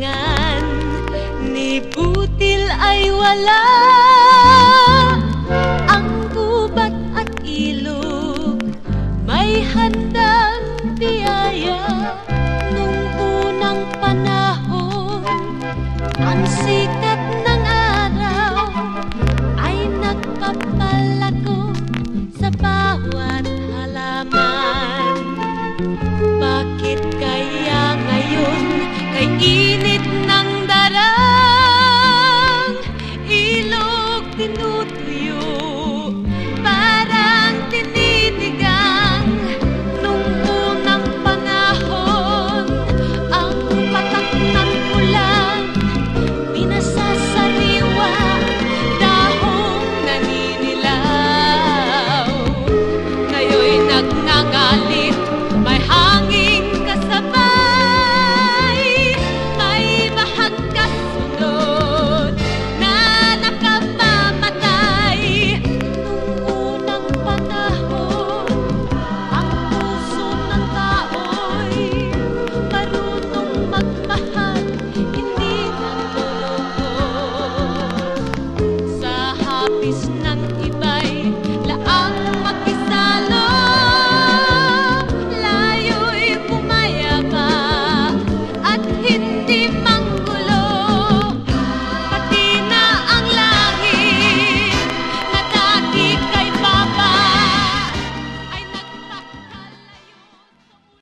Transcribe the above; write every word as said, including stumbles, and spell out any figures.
libingan ni butil ay wala. Ang gubat at ilog may handang biyaya. Nung unang panahon, ang sikat ng araw ay nagpapalago sa bawat halaman. Bakit kaya ngayon kay init ng darang ilog tinutuyo?